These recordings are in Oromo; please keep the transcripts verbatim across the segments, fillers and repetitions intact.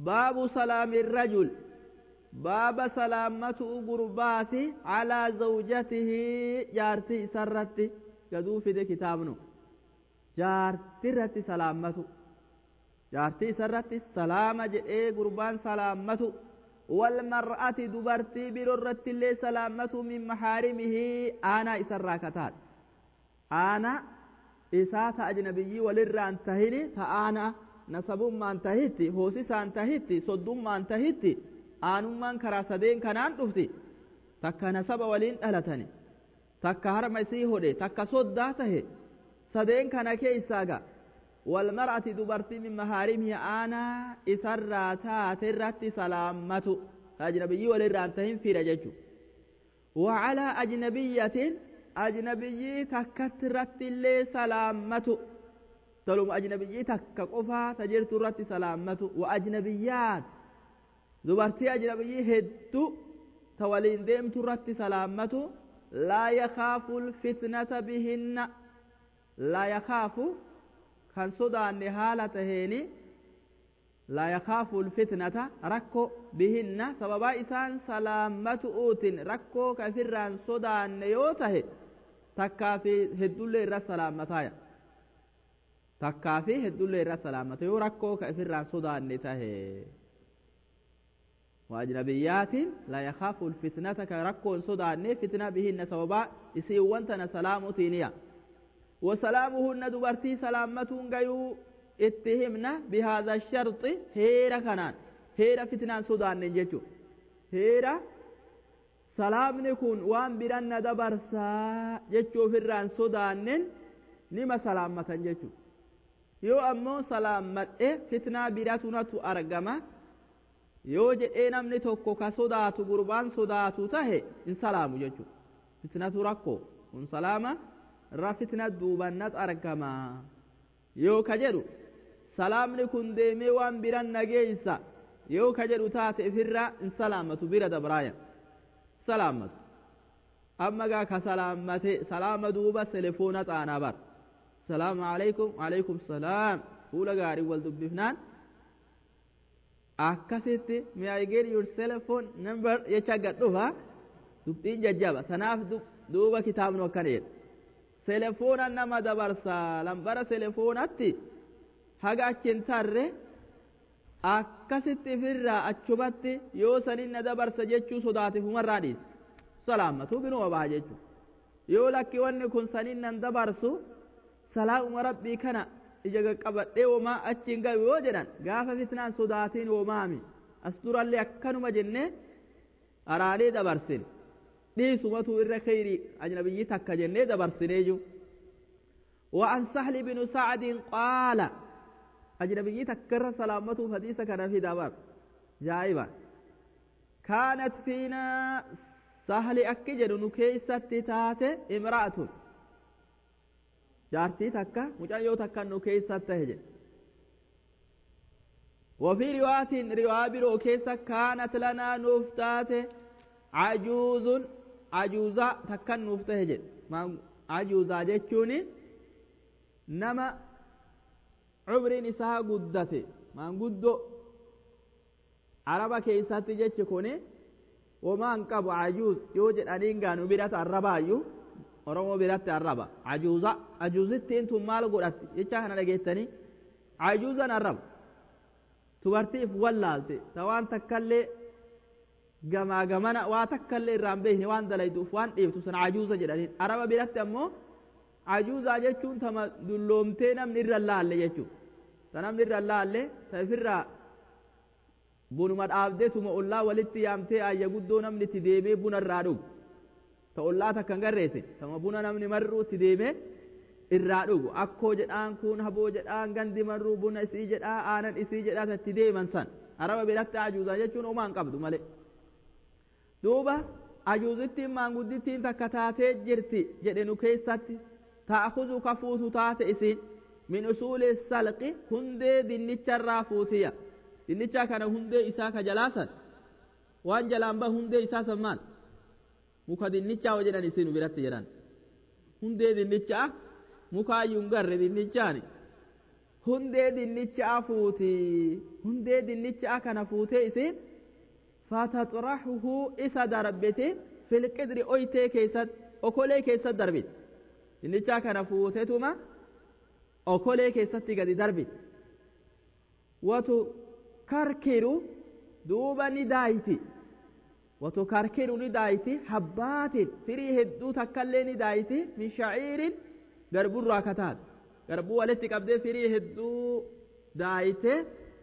باب سلام الرجل باب سلامة قرباتي على زوجته جارتي سرتي قدو في دي كتابنا جارتي رتي سلامته جارتي سرتي سلامة جئي قربان سلامته والمرأة دبرتي بررت اللي سلامته من محارمه أنا إسراكتات أنا إسات أجنبي ولر أنتهيني تأنا نسب ما انتهيتي هوسيس انتهيتي صدوم ما انتهيتي آنم من كراسدين كنان رفتي تكا نسب ولين ألتني تكا هرم سيهودي تكا صداته سدين كان كيساقا والمرأة دبرتي من محارمه أنا إسراتات الرت سلامة أجنبي ولر أنتهين في رججو وعلى أجنبية أجنبي تكترت اللي سلامة تلوم أجنبي تكا قفا تجرت الرت سلامة وأجنبيات دبرتي أجنبي هدو تولين ديم ترت سلامة لا يخاف الفتنة بهن لا يخاف كان صدى نهالة هيني لا يخاف الفتنة ركو بهن سببا إسان سلامة أوتن ركو كفران صدى نيوته تكا في هدو اللي را سلامتايا تكا في هدو اللي را سلامتايا ركو كفران صدى نيته وأجنبيات لا يخاف الفتنة كركو صدى ني فتنة بهن سببا إسي وانتنا سلام تينيا وسلامهن دبرتي سلامة غيو اتهمنا بهذا الشرط هيرا كنان هيرا فتنة صدى نجيجو هيرا سلام نكون وان برن دبرسا جيجو فران صدى نن نما سلامة جيجو يو أمو سلامة إيه فتنة براتنا تو أرقما yoo jedhee namni tokko ka sodaatu gurbaan sodaatu tahe in salaamu jechu fitnatu rakkoo kun salaama irra fitna duubannat argama yoo ka jedhu salaamni kun deemee waan biran nageeysa yoo ka jedhu taate ifirra in salaamatu bira dabraaya salaamatu amma gaa ka salaamate salaama duuba telefoona xaanaa bar salaamu alaykum alaykum salaam fuula gaarii wal dubbifnaan akkasitti may I get your telephone number jecha gadhufa dubbiin jajjaba sanaaf duuba kitaabnu akkana jedha telefoona nama dabarsa lambara telefoonatti haga achin tarre akkasitti firraa achubatti yoo sanin na dabarsa jechuu sodaate fumarraa dhiis salaamatu binuma baha jechuu yoo lakki wanni kun sanin nan dabarsu salaamuma rabbii kana ija qaqqabadhee homaa achiin galu yoo jedhan gaafa fitnaan sodaatiin homaami as durallee akkanuma jennee araadee dabarsine dhiisumatu irra khayrii ajnabiyyi takka jennee dabarsinee jiru وعن سهل بن سعد قال أجنبي تكر سلامته حديث كان في دابر جايبا كانت فينا سهل أكجر نكيسة تاتي امرأة جارتي تكا مجايو تكا نو كيسا تهجي وفي رواية رواية برو كيسا كانت لنا نفتات عجوز عجوزة تكا نفتهجي ما عجوزة جيتشوني نما عبر نساء قدتي ما قدو عربا كيسا تجيتش كوني وما انقب عجوز يوجد أنينغانو برات الربايو oromoo biratti arraba ajuuza ajuuzittiin tun maal godhatti jecha kana dhageettanii ajuuzan arraba tubartiif wallaalte ta waan takkallee gamaa gamana waa takkallee irraan beekne waan dalayduuf waan dhiiftu sana ajuuza jedhaniin araba biratti ammoo ajuuzaa jechuun tama dulloomtee namni irra laalle jechuu ta namni irra laalle ta ifirraa bunuma dhaabdeetuma ollaa walitti yaamtee ayya guddoo namni itti deemee buna irraa dhugu ta ollaa takkan garreesse tama buna namni marruu itti deemee irraa dhugu akkoo jedhaan kun haboo jedhaan gandi marruu buna isii jedhaa aanan isii jedhaa tatti deeman san araba biratti ajuuzaa jechuun homaan qabdu malee duuba ajuuzittiin maanguddittiin takka taatee jirti jedhe nu keessatti ta'khudhu ka fuutu taate isiin min usuuli salqi hundee dinnicharraa fuutiya dinnicha kana hundee isaa ka jalaasan waan jalaan ba hundee isaa san maal muka dinnichaa jedhan isin biratti jedhan hundee dinnichaa muka ayyuun garre dinnichaani hundee dinnichaa fuuti hundee dinnichaa kana fuutee isiin fataxraxuhu isa darbite fil qidri oytee keessatti okolee keessatti darbite dinnichaa kana fuutetuma okolee keessatti gadi darbite watu karkiru duuba ni daayiti watu karkiru ni daayiti habbaatin firii hedduu takkallee ni daayiti min shaciirin garburraa kataat garbuu walitti qabdee firii hedduu daayite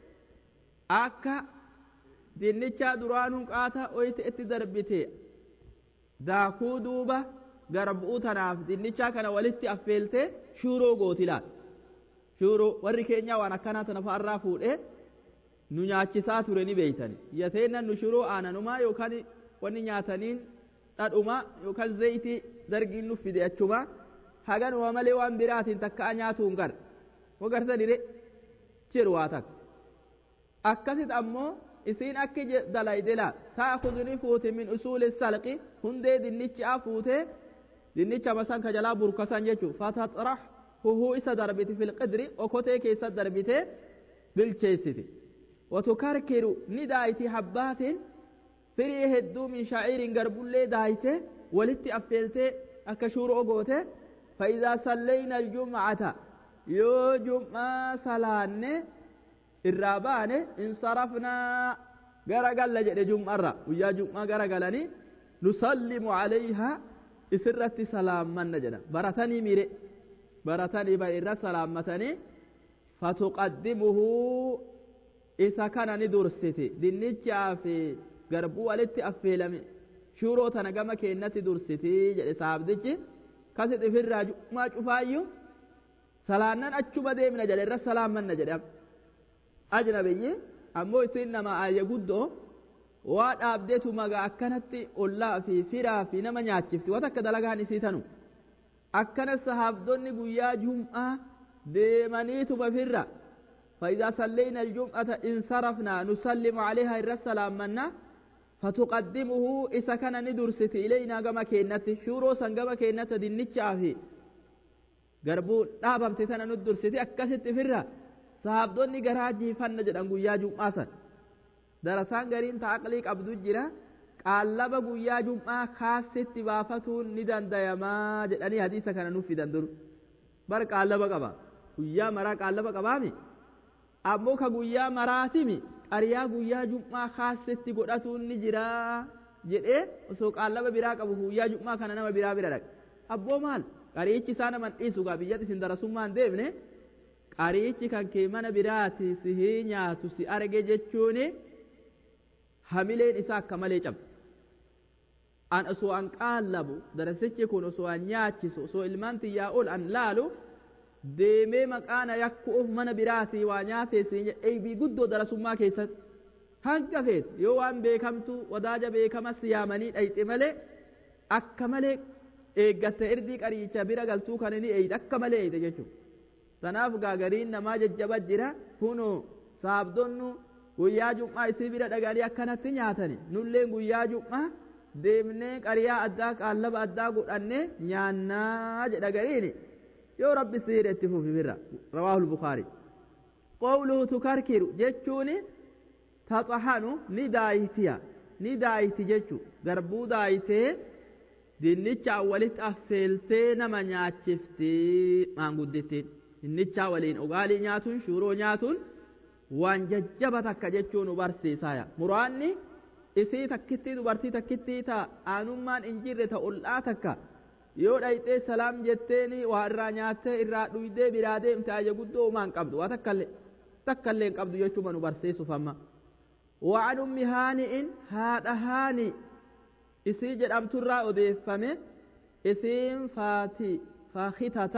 akka dinnichaa duraanuu qaata oyte itti darbite daakuu duuba garbuu tanaaf dinnichaa kana walitti affeelte shuuroo gootilaat shuuroo warri keenyaa waan akkanaa tana fa'arraa fuudhee nu nyaachisaa ture ni beeytani yateennan nu shuroo aananumaa yookaan wanni nyaataniin dhadhuma yookaan zayitii dargiin nu fide achuma haganuma malee waan biraatiin takka nyaatuun gar wagartan ire jiru waa takka akkasit ammoo isiin akki dalaydela taa'khuduni fuute min usuuli salqi hundee dinnichaa fuute dinnicha masan ka jalaa burkasan jechuu fataxrax huhuu isa darbite fil qidri okotee keessa darbite bilcheessite watukarkiru ni daayiti habbaatin firii hedduu min shaciirin garbullee daayite walitti affeelte akka shuuroo goote فإذا صلينا الجمعة يو جمعة صلانة الرابان انصرفنا غرقل لجد جمعة ويا جمعة غرقلني نسلم عليها إسرت سلام من نجنا برتني ميري برتني بإر سلام متني فتقدمه إذا كان ندرستي دنيتشا في غربو والتي أفيلمي شورو تنقم كينتي درستي جد سابدتي kasit ifirraa jumaa cufaayyu salaannan achuma deemna jedhe irra salaammanna jedhe ajnabiyyi ammoo isin nama ayya guddoo waa dhaabdeetu magaa akkanatti ollaa fi firaa fi nama nyaachifti wat akka dalagaan isii tanu akkana sahaabdonni guyyaa jum'aa deemaniituma firra فإذا صلينا الجمعة انصرفنا نسلم عليها الرا سلامنا فتقدمه إذا كان ندرست إلينا كما كينت شورو سن كما كينت دنيتشا في غربو دابم تتنا ندرست أكست فرا صحاب دوني غراجي فن جدان غيا جمعة سن درسان غرين تعقليق عبدو جرا قالب غيا جمعة خاصت بافتون ندان ديما جداني حديثا كان نوفي دندر بر قالب قبا غيا مرا قالب قبامي أمو كغيا مراتيمي ariyaa guyyaa jum'aa khaasetti godhatuun ni jira jedhee osoo qaallaba biraa qabu guyyaa jum'aa kana nama biraa bira dhaqe abboo maal qariichi isaa naman dhiisu gaa biyyatti isin darasummaan deemne qariichi kan kee mana biraati si hii nyaatu si arge jechuun hamileen isaa akka malee cabde an osoo an qaallabu darasichi kun osoo an nyaachisu osoo ilmaan tiyyaa ol an laalu deemee maqaana yakkuuf mana biraatii waa nyaateessi eebii guddoo darasummaa keessatti hanga feet yoo waan beekamtu wadaaja beekama siyaamanii dhayxe malee akka malee eeggatte irdii qariicha bira galtuu kan inni eeyde akka malee eeyde jechuudha. Tanaaf gaagariin namaa jajjaba jira kunoo saabdonnu guyyaa jum'aa isii bira dhaganii akkanatti nyaatani nulleen guyyaa jum'aa deemnee qariyaa addaa qaallaba addaa godhannee nyaannaa jedha gariini. يا رب سير اتفوف برا رواه البخاري قوله تكركر جتشوني تطحن ندايتيا ندايتي جتشو غربو دايتي دينيتشا ولت أفلتي نما نياتشفتي ما نقدتين دينيتشا ولين أغالي نياتون شورو نياتون وان ججبتك جتشون برسي سايا مراني isii takkitti dubartii takkitti ta aanummaan injirre ta ol'aataka yoo dhayxee salaam jetteeni waa irraa nyaattee irraa dhuydee biraa deemte ayya guddoo maan qabdu waa takkallee takkallee qabdu jechuuma nu barsiisuuf amma وعن أم هانئ هذا هاني إسي جدام ترى أضيفمه إسيم فاتي فاختة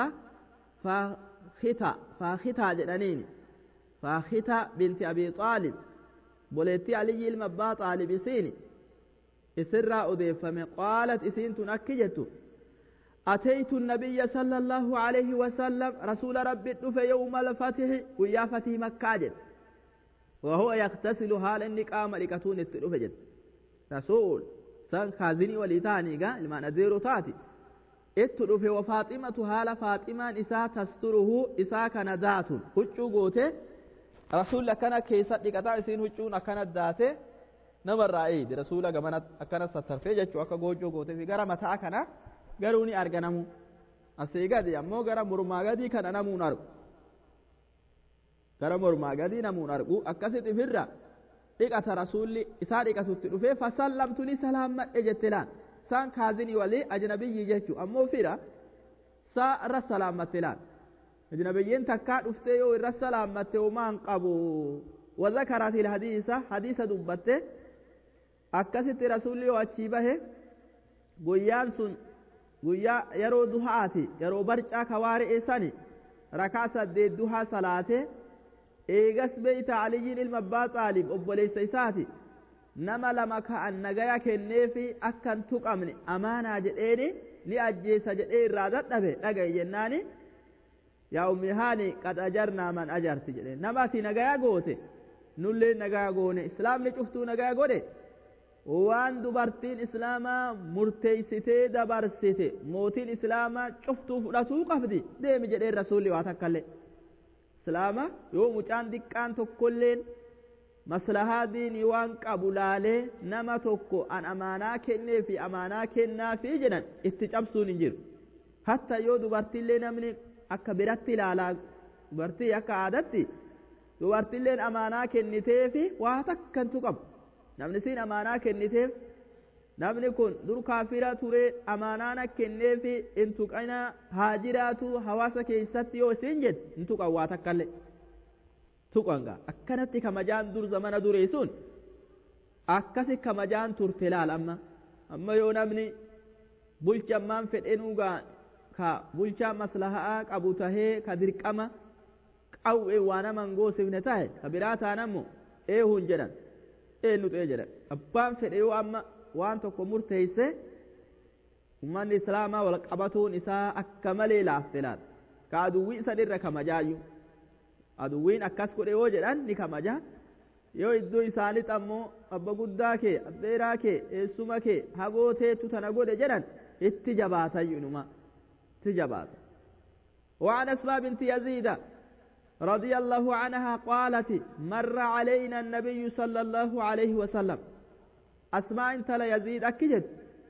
فاختة فاختة جدانين فاختة بنت أبي طالب بولتي علي المبا طالب سيني إسر أضيفمه قالت إسين تنكجت أتيت النبي صلى الله عليه وسلم رسول ربي في يوم الفتح ويا فتح مكة وهو يغتسل حال النقام لكتون التلفجد رسول سان خازني وليتاني قال لما نذير تاتي اتلوف وفاطمة هالة فاطمة إساء تستره إساء كان ذات هجو قوته رسول الله كان كيسا لقطع سين هجونا كانت ذاته نمر رأي دي رسول الله كانت أكنا سترفي جاتشو أكا قوجو قوته في غرا متى أكنا غروني أرغنمو أسيقا دي أمو غرا مرماغا دي كان نمو نارو غرا مرماغا دي نمو نارو أكسي تفرر لقطع رسول الله إساء لقطع تلوفي فسلمتني سلامة إجتلان سان كازني ولي أجنبي يجهجو أمو فيرا سا رسلامة لان أجنبيين تكاد افتيو الرسلامة ومان قبو وذكرت الحديث حديث دبته أكست رسولي وأتشيبه قيان سن قيا يرو دهاتي يرو برجع كوارئ سني ركاسة دي دها صلاته إيغس بيت علي المبات عالم أبو ليس إساتي nama lama ka'an nagaya kenneefi akkan tuqamne amaanaa jedheeni ni ajjeesa jedhee irraa dadhabe dhagaye jennaani yaa ummi haani qad ajarnaa man ajarti jedheen nama ati nagaya goote nullee nagaya goone islaamni cuftuu nagaya godhe waan dubartiin islaamaa murteeysitee dabarsite mootiin islaamaa cuftuu fudhatuu qabdi deemi jedheen rasuulli waa takkallee islaama yoo mucaan diqqaan tokkolleen maslahaa diinii waan qabu laalee nama tokko an amaanaa kennee fi amaanaa kennaa fi jedhan itti cabsuun hin jiru hatta yoo dubartiillee namni akka biratti ilaalaa dubartii akka aadatti dubartiilleen amaanaa kennitee fi waa takkantu qabu namni siin amaanaa kenniteef namni kun dur kaafira ture amaanaa kennee fi intuqana haajiraatu hawaasa keessatti yoo siin jedhe intuqan waa takkallee tuqanga akkanatti kamajaan dur zamana duree sun akkasi kamajaan turte laal amma amma yoo namni bulchammaan fedhenuugaa ka bulchaa maslahaa qabu tahee ka dirqama qawwee waa naman goosifne tahe ka biraa taanammo eehuun jedhan eenyu ta'ee jedhan abbaan fedhe yoo amma waan tokko murteeyse ummanni islaamaa wal qabatuun isaa akka malee laafte laal ka aduwwii isa dirra kamajaayu aduwwiin akkas godhe yoo jedhan ni kamaja yoo iddoo isaanitti ammoo abba guddaa kee abbeeraa kee eessuma kee habooteetu tana godhe jedhan itti jabaatayyuu inuma itti jabaata وعن أسماء بنت يزيد رضي الله عنها قالت مر علينا النبي صلى الله عليه وسلم أسماء انت يزيد أكجد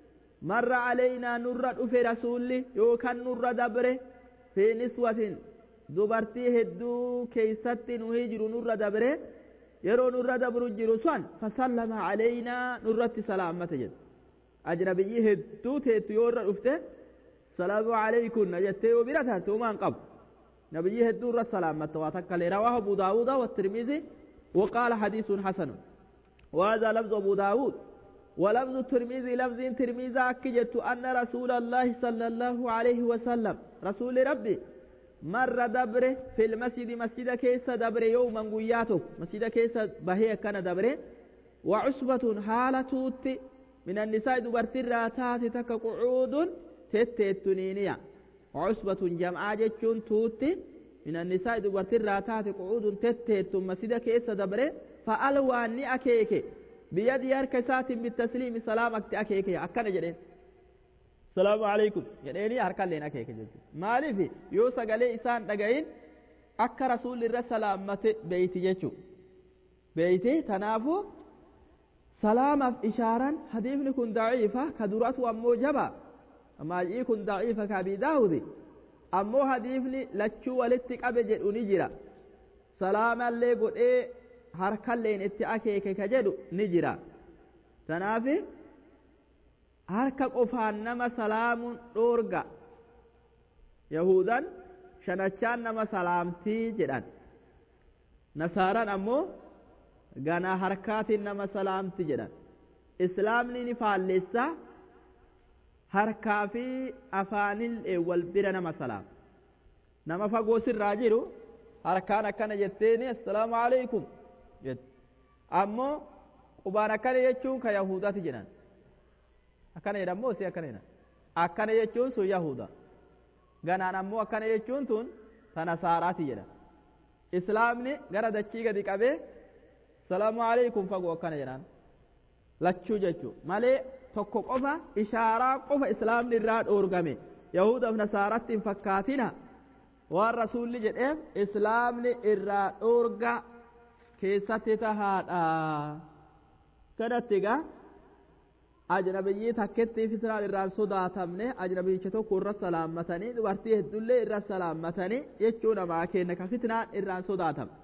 مر علينا نرد في رسول يوكا نرد دبره في نسوة dubartii hedduu keeysatti nu hijiru nurra dabre yeroo nurra dabru jiru san fasallama calaynaa nurratti salaammate jedhe ajnabiyyii hedduu teettu yoo irra dhufte salaamu calaykunna jettee yoo bira taate umaan qabu nabiyyii hedduu irra salaammatte waa takkalee rawaahu abu daawuda والترمذي وقال حديث حسن وهذا لفظ أبو داود ولفظ الترمذي لفظ ترمذي أكجت أن رسول الله صلى الله عليه وسلم رسول ربي مر دبره في المسجد مسجد كيس دبره يوما قياته مسجد كيس بهي كان دبره وعصبة حالة من النساء دبرت الراتات تك قعود تتتنينيا وعصبة جمعة جتشون توتي من النساء دبرت الراتات قعود تتت مسجد كيس دبره فألواني أكيكي بيد يركسات بالتسليم سلامك أكيكي أكنا جرين السلام عليكم jedheeni harka leen akeeke jechuudha maaliif yoo sagalee isaan dhagayin akka rasuulli irra salaammate beeyti jechuudha beeyti tanaafu salaamaaf ishaaran hadiifni kun daciifa ka duratu ammoo jaba maajii kun daciifa ka abii daawudi ammoo hadiifni lachuu walitti qabe jedhu ni jira salaamallee godhee harka leen itti akeeke ka jedhu ni jira tanaafi harka qofaan nama salaamuun dhoorga yahudan shanachaan nama salaamtii jedhan nasaaraan ammoo ganaa harkaatiin nama salaamti jedhan islaamni ni faalleessa harkaa fi afaaniin wal bira nama salaam nama fagoo sirraa jiru harkaan akkana jetteeni assalaamu alaykum jette ammoo qubaan akkana jechuun ka yahudati jedhan akkana jedhamoo si akkana jedhan akkana jechuun sun yahuda ganaan ammoo akkana jechuun tun ta nasaaraati jedhan islaamni gara dachii gadi qabee salaamu alaykum fagoo akkana jedhan lachuu jechuu malee tokko qofa ishaaraa qofa islaamni irraa dhoorgame yahudaaf nasaaratti hin fakkaatina waan rasuulli jedheef islaamni irraa dhoorga keessatti tahaadha kanatti egaa ajnabiyyii takketti fitnaan irraan sodaatamne ajnabiyyicha tokko irra salaammatanii dubartii heddullee irra salaammatanii jechuu namaa kenna ka fitnaan irraan sodaatama